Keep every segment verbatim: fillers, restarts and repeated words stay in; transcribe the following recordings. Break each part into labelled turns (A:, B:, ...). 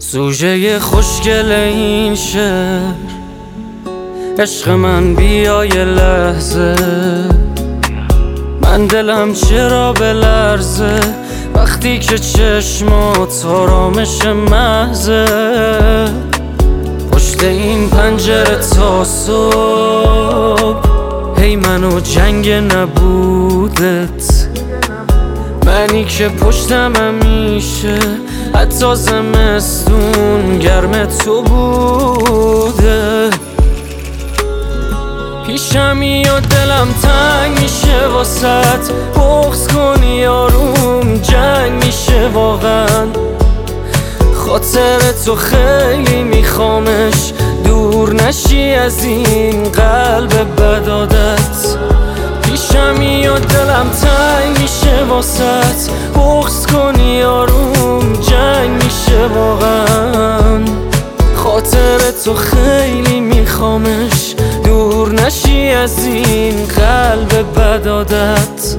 A: سوژه خوشگل این شعر عشق من بیا یه لحظه، من دلم چرا بلرزه وقتی که چشمات آرامش محضه. پشت این پنجره تا صبح هی منو جنگ نبودت، منی که پشتم همیشه حتی زمستون گرم تو بوده. پیشمی و دلم تنگ میشه واسط، بغض کنی آروم جنگ میشه واقعا. خاطر تو خیلی میخوامش، دور نشی از این قلب بدادت. پیشمی و دلم تنگ میشه واسط، بغض کنی آروم جنگ میشه واقعا. خاطر تو خیلی میخوامش، دور نشی از این قلب بدادت.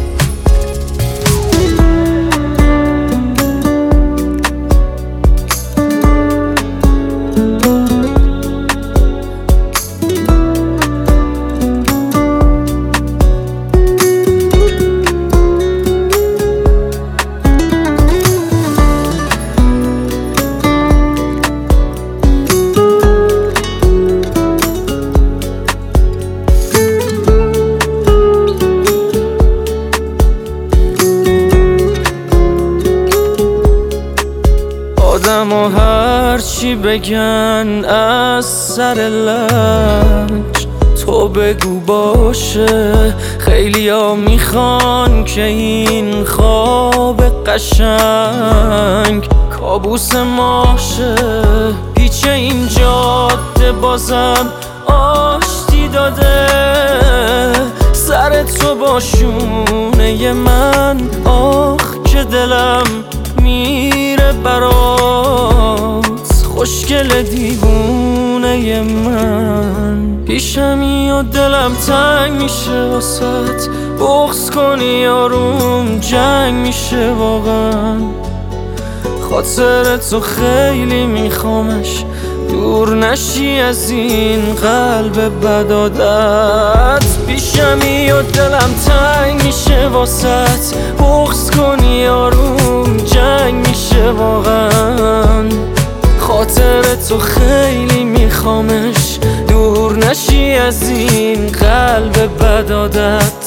A: آدم و هر چی بگن از سر لج، تو بگو باشه. خیلی ها میخوان که این خواب قشنگ کابوس ماشه. پیچ این جاده بازم آشتی داده، سر تو با شونه من آخ که دلم میره برات. خوشگل دیوونه من پیشمی و دلم تنگ میشه واسط، بغض کنی آروم جنگ میشه واقعا. خاطر تو خیلی میخوامش، دور نشی از این قلب بدادت. پیشمی و دلم تنگ میشه واسط، بغض کنی آروم جنگ میشه واقعا. خاطر تو خیلی میخوامش، دور نشی از این قلب بدادت.